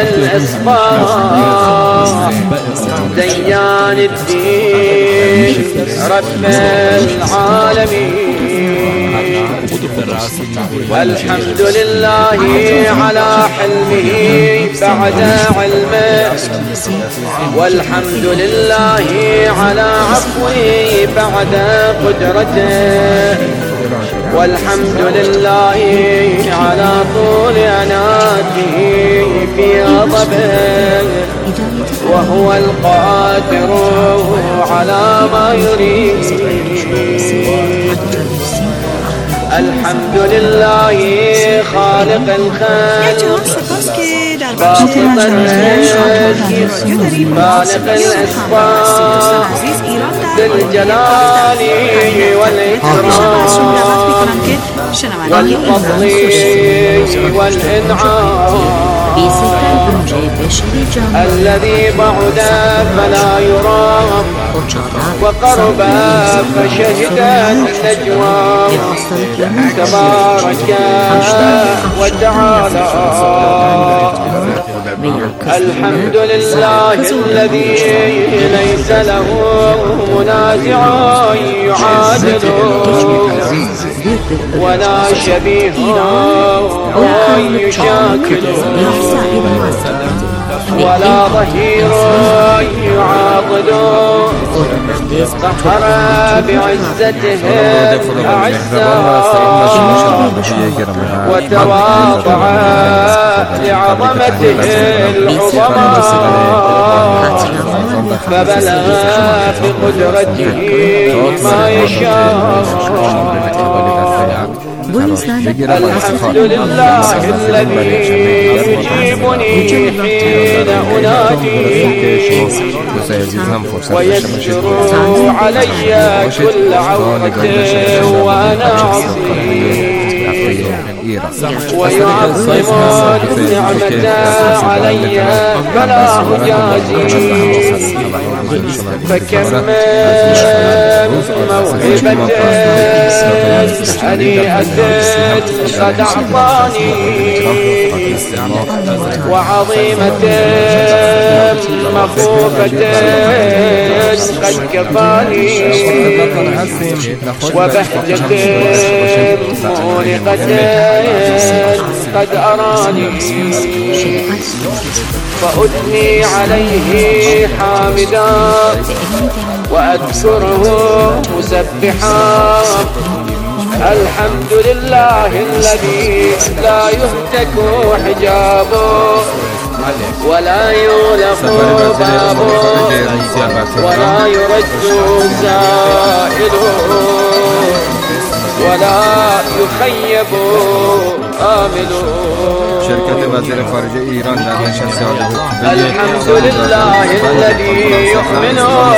الإصباح ديان الدين رب العالمين والحمد لله على حلمه بعد علمه والحمد لله على عفوه بعد قدرته والحمد لله على طول عناته في غضبه وهو القادر على ما يريد. الحمد لله خالق الخلق باسط الرزق خالق الأسباب ذي الجلال والإكرام والفضل والإنعام الذي بعد فلا يرام وقرب فشهد النجوى تبارك وتعالى. الحمد لله الذي ليس له منازع يعادله ولا شبيه يشاكله ولا ظهير يعاضده قهر بعزته الأعزاء وتواضع لعظمته العظماء فبلغ بقدرته ما يشاء. الحمد لله الذي يجيبني حين أنادي ويستر علي كل عورة وأنا عصي ويعظم النعمة علي فلا أجازي. فكم من موهبة هنيئة قد أعطاني وعظيمة مخوفة قد كفاني وبهجة مونقة قد أراني فأثني عليه حامدا وأذكره مسبحا. الحمد لله الذي لا يهتك حجابه ولا يغلق بابه ولا يرد سائله ولا يخيب آمله. شرکت وزیر خارجه ایران در نشست الحمد لله الذي يؤمن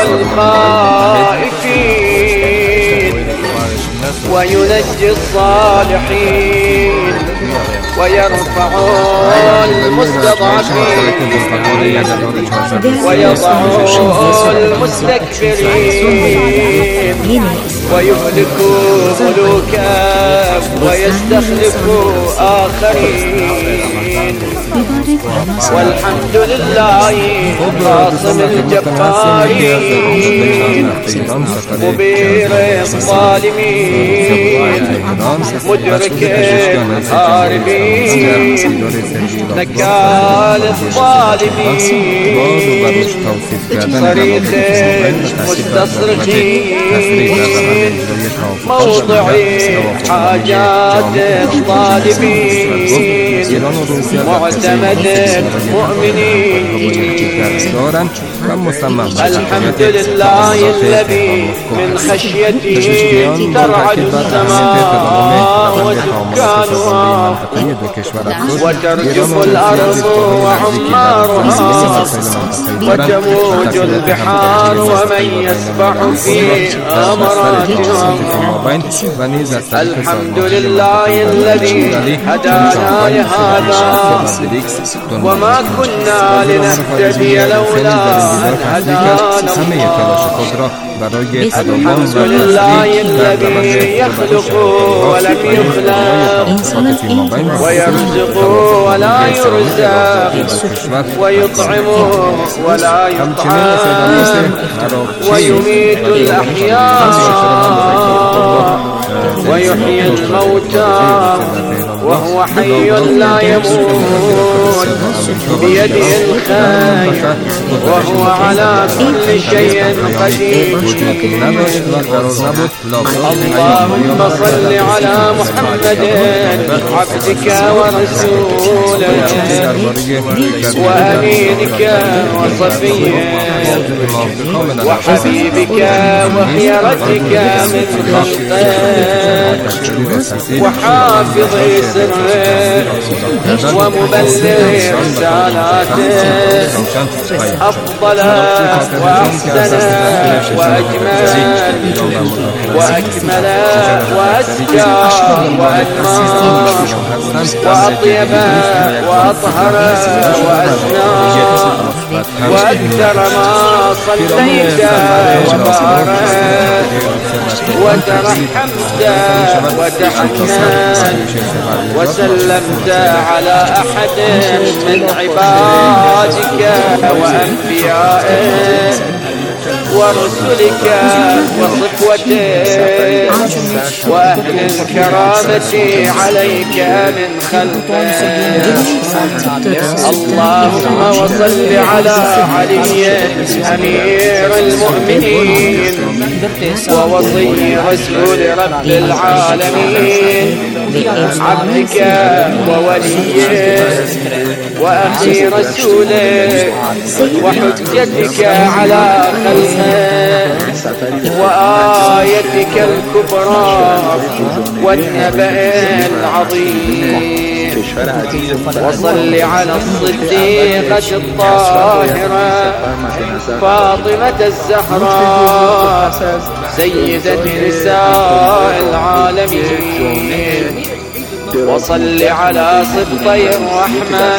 الخائفين وينجي الصالحين ويرفع المستضعفين ويضع المستكبرين ويهلك ملوكا ويستخلف آخرين. والحمد لله قاصم الجبارين مبير الظالمين مدرك الهاربين نكال الظالمين صريخ المستصرخين موضع حاجات الطالبين معتمد المؤمنين. الحمد لله الذي من خشيته ترعد السماء وسكانها وترجف الأرض وعمارها وتموج البحار ومن يسبح في أمراتها. الحمد لله الذي هدانا لهذا وما كنا لنهتدي لولا أن هدانا الله. الحمد لله الذي يخلق ولم يخلق ويرزق ولا يرزق ويطعم ولا يطعم ويميت الأحياء ويحيي الموتى وهو حي لا يموت بيده الخير وهو على كل شيء قدير. اللهم صل على محمد عبدك ورسولك وأمينك وصفيك وحبيبك وخيرتك من خلقك وحافظ سرك ومبلغ رسالاتك أفضل وأحسن وأجمل وأكمل وأزكى وأكمل وأطيب وأطهر وأسنى وأكثر ما صليت وبارك وترحمت وتحننت وسلمت على أحد من عبادك وأنبيائك ورسلك وصفوتك وأهل الكرامة عليك من خلقك. اللهم وصل على علي أمير المؤمنين ووصي رسول رب العالمين عبدك ووليك وأخي رسولك وحجتك على خلقك وآيتك الكبرى والنبأ العظيم وصل على الصديقة الطاهرة فاطمة الزهراء سيدة نساء العالمين وصل على سبطي الرحمة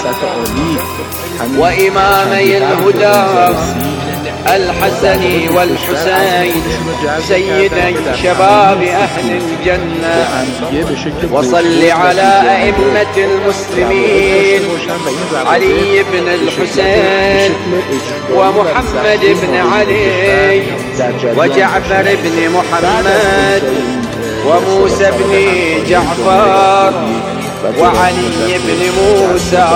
وإمامي الهدى الحسن والحسين سيدي شباب أهل الجنة وصل على أئمة المسلمين علي بن الحسين ومحمد بن علي وجعفر بن محمد وموسى بن جعفر وعلي بن موسى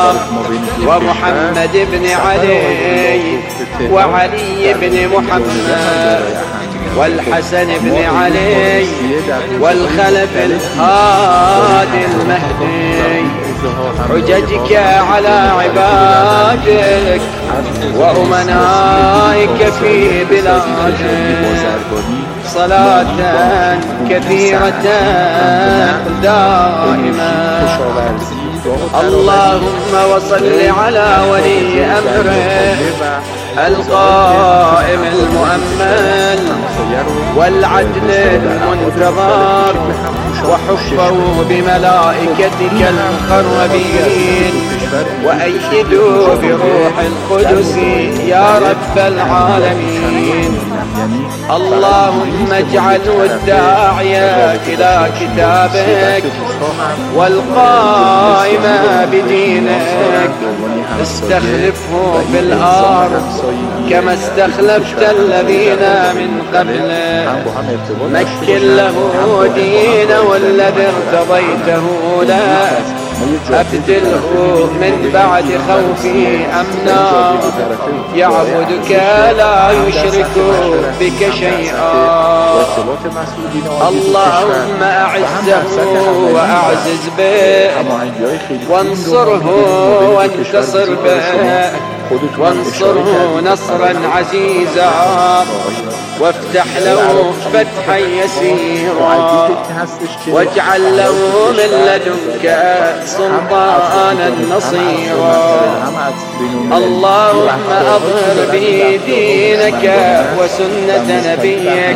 ومحمد بن علي وعلي بن محمد والحسن بن علي والخلف الهادي المهدي حججك على عبادك وأمنائك في بلادك صلاة كثيرة دائمة اللهم وصل على ولي أمره القائم المؤمن والعدل المنتظر وحفه بملائكتك المقربين وأيدوا بروح القدس يا رب العالمين اللهم اجعله الداعية إلى كتابك والقائم بدينك استخلفه في الأرض كما استخلفت الذين من قبله مكن له دينه الذي ارتضيته له أبدله من بعد خوفه أمنا يعبدك لا يشرك بك شيئا اللهم أعزه وأعزز به وانصره وانتصر به وانصره نصرا عزيزا وافتح له فتحا يسيرا واجعل له من لدنك سلطانا نصيرا اللهم أظهر به دينك وسنة نبيك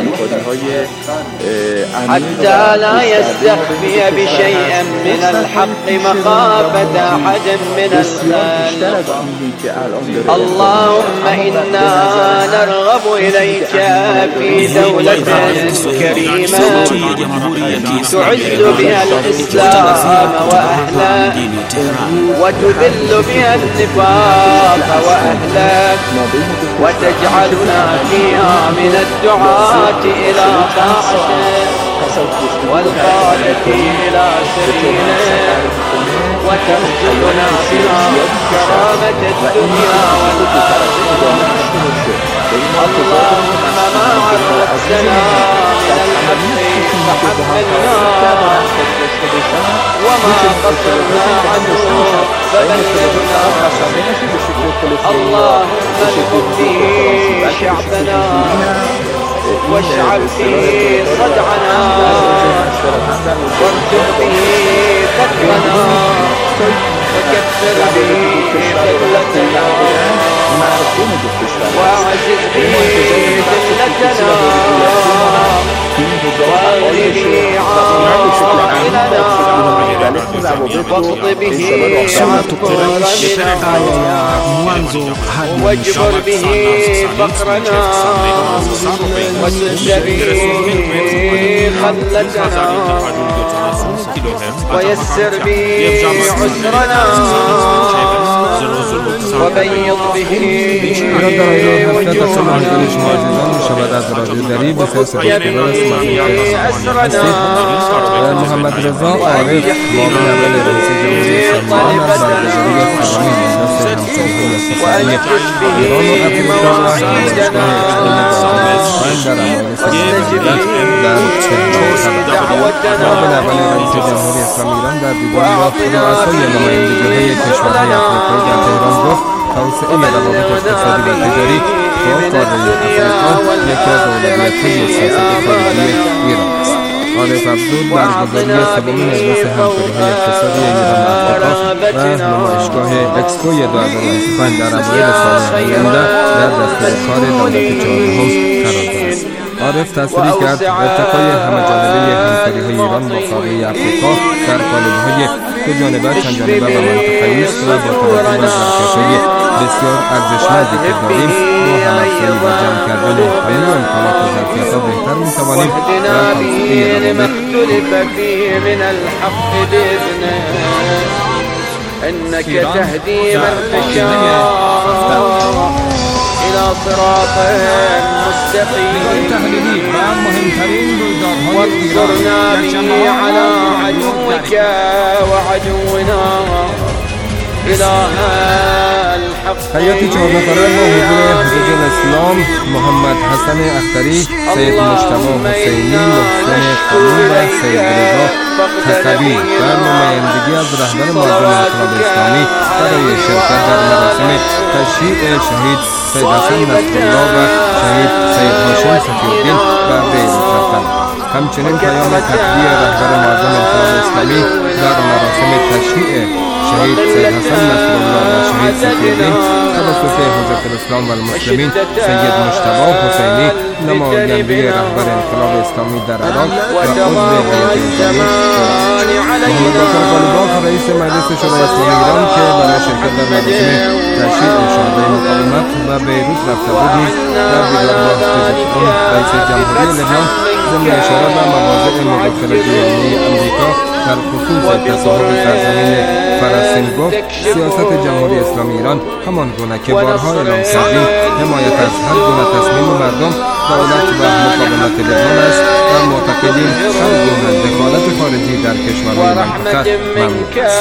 حتى لا يستخفي بشيء من الحق مخافة أحد من الخلق اللهم إنا نرغب إليك في دولة كريمة تعز بها الإسلام وأهله وتذل بها النفاق وأهله وتجعلنا فيها من الدعاة إلى طاعته والقادة إلى سبيله وترزقنا بها كرامة الدنيا والآخرة اللهم ما عرفتنا من الحق فحملنا وما قصرنا عنه فبلغنا اللهم ادخل به شعبنا واشعب به صدعنا وارزق به قدرنا وكفر به قلتنا واعزز به ذلتنا واغن به عائلنا واقض به عن ظلمنا واجبر به فقرنا وسد به خلتنا ويسر به عسرنا وبيض به ایران در آینده هفته تا سال همکاری شما عزیزان می شود از رادیو دری به سه سپاسگزار هستید. محمد رضا عارف معاون اول رئیس جمهوری اسلامی از برگزاری سومین مجلس همکاری اقتصادی ایران و افریقا و نمایشگاه اجتماعی در اوایل سال در تهران معاون اول رئیس جمهوری اسلامی ایران در دیداری با رؤسای نمایندگی‌های کشورهای افریقایی در تهران گفت توسعه روابط اقتصادی و تجاری با قاره افریقا یکی از اولویت‌های سیاست خارجی ایران است. عارف افزود برگزاری سومین مجلس همکاری‌های اقتصادی ایران و افریقا و نمایشگاه اکسپو دو هزار و بیست و پنج در اوایل سال آینده در دستور کار دولت چهاردهم قرار دارد. عارف تصریح کرد ارتقای همه‌جانبه همکاری‌های ایران با قاره افریقا در قالب‌های دو جانبه، چند جانبه و منطقه‌ای است و با توجه به ظرفیت‌های بسیار ارزشمندی که داریم با هم‌افزایی و جمع کردن همه امکانات و ظرفیت‌ها بهتر می‌توانیم در توسعه روابط إلى صراط مستقيم وانصرنا به على عدوك وعدونا إله الحق. هیئت چهار نفره با حضور حجج الاسلام محمد حسن اختری، سید مجتبی حسینی، محسن قانون و سید رضا خطبی و نمایندگی از رهبر معظم انقلاب اسلامی برای شرکت در مراسم تشییع شهید سید حسن نصرالله و شهید سید هاشم صفی‌الدین و بیروت رفتند. همچنین پیام تقدیر رهبر معظم انقلاب اسلامی در مراسم تشییع شهید سید حسن نصرالله و شهید صفی‌الدین توسط حجت الاسلام و المسلمین سید مجتبی حسینی، نماینده رهبر انقلاب اسلامی در عراق و عضو هیئت انتظامی محمد باقر قالیباف رئیس مجلس شورای اسلامی ایران که برای شرکت در مراسم تشییع شهدای مقاومت و بیروت رفته بود نیز در دیدار با حجت رئیس جمهوری لبنان ضمن اشاره به مواضع مداخلت ایرانی امریکا در خصوص تصاحب سرزمین فلسطین گفت سیاست جمهوری اسلامی ایران همان گونه که بارها اعلام کردیم حمایت از هر گونه تصمیم مردم، دولت و مقاومت لبنان است و معتقدیم هر گونه دخالت خارجی در کشورهای منطقه ممنوع است.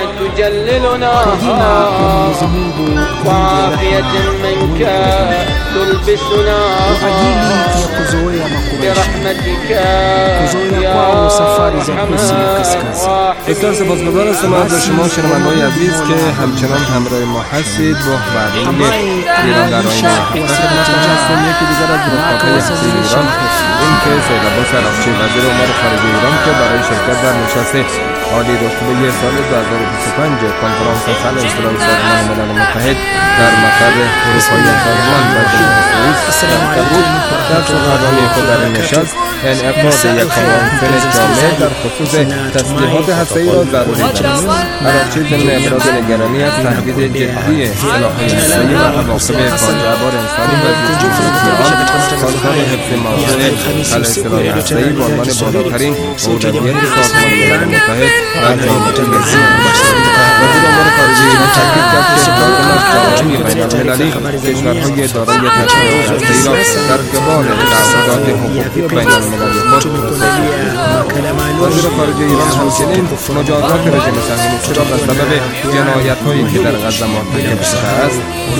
بسیار سپاسگزار هستم از شما شنوندگان عزیز که همچنان همراه ما هستید با برنامه ایران در آینده. خدمتتون هستم یکی دیگر از رفقای اصلی ایران، این که سید عباس عراقچی وزیر امور خارجه ایران که برای شرکت در نشست عالی رتبه سال دو هزار و بیست و پنج کنفرانس صلح اصلاح سازمان ملل متحد در مقر اروپایی سازمان و جمهوری اسلامی بود. در سخنرانی خود در این نشست انعقاد یک کنفرانس جامع در خصوص تسلیحات هسته‌ای را ضروری دانست. عراقچی ضمن ابراز نگرانی از تهدید جدی سلاح‌های هسته‌ای و عواقب فاجعه‌بار انسانی و زیست‌محیطی آن، سازمان حفظ موضوع صلح اصلاح هسته‌ای به عنوان بالاترین اولویت سازمان ملل متحد و جامعه ملی وزیر امور خارجه ایران تاکید کرد که اقدامات جامعه بین‌المللی کشورهای دارای تسلیحات هسته‌ای را در قبال قرارداد حقوقی بین‌المللی خود وزیر خارجه ایران همچنین مجازات رژیم صهیونیستی را به سبب جنایت‌هایی که در غزه مرتکب شده است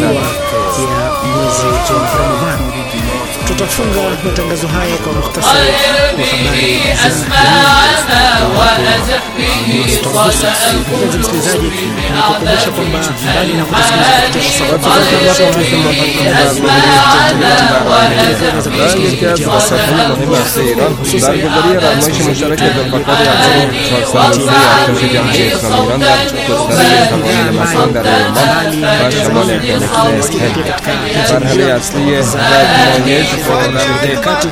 tutafunga matangazo haya kwa mukhtasari wa habari za msikilizaji, nakukumbusha kwamba mbali na kusikiliza برگزاری رمایش مشترک دفاعات افغان چهارصد ارتش جمهوری اسلامی ایران در گستره قوانین مسکن در ایران و شمال افغانستان. مرحله اصلی رمایش Mashariki ya Kati.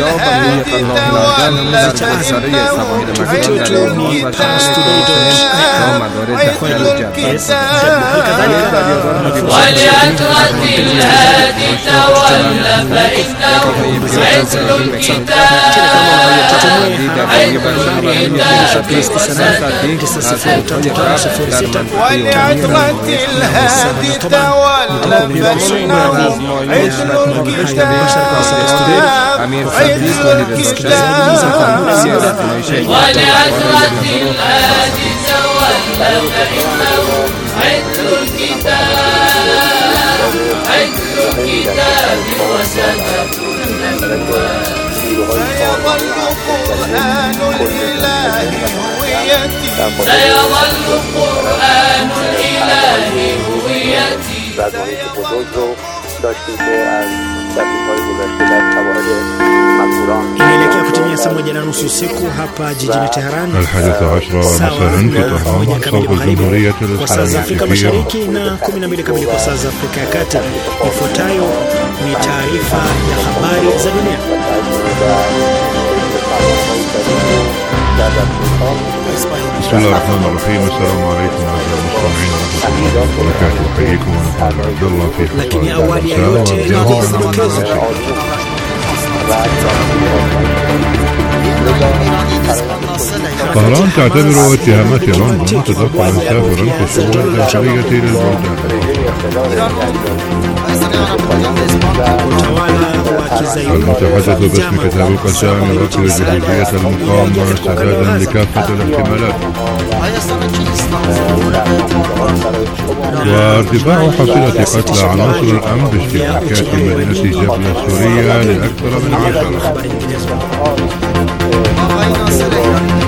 Tovuti yetu ni parstoday dot i o kwa وليترك الهادي تولى فإنه عدل الكتاب عدل الكتاب وسنة ولعترة الهادي تولى فإنه عدل الكتاب عدل الكتاب ولعترة الهادي تولى فإنه عدل الكتاب عدل الكتاب وسنة النبوة سيظل قرآن الإله هويتي سيظل قرآن الإله هويتي inaelekea kutimia saa moja na nusu usiku hapa jijini Tehran. الحادية عشرة مساء في طهران صوت الجمهورية kwa saa za Afrika الإسلامية Mashariki na kumi na mbili kamili kwa saa za Afrika ya Kati. Ifuatayo ni taarifa ya habari za dunia. بسم الله الرحمن الرحيم. السلام عليكم أعزائي المستمعين ورحمة الله وبركاته. أحييكم ونحن عبد الله في Lakini awali ya yote ni vidokezo. طهران تعتبر اتهامات لندن تدخلا سافرا في الشؤون الداخلية للبلدان. المتحدث باسم كتاب القسام يؤكد جهوزية المقاومة استعدادا لكافة الاحتمالات. وارتفاع حصيلة قتلى عناصر الأمن باشتباكات مدينة جبلة السورية لأكثر من عشرة.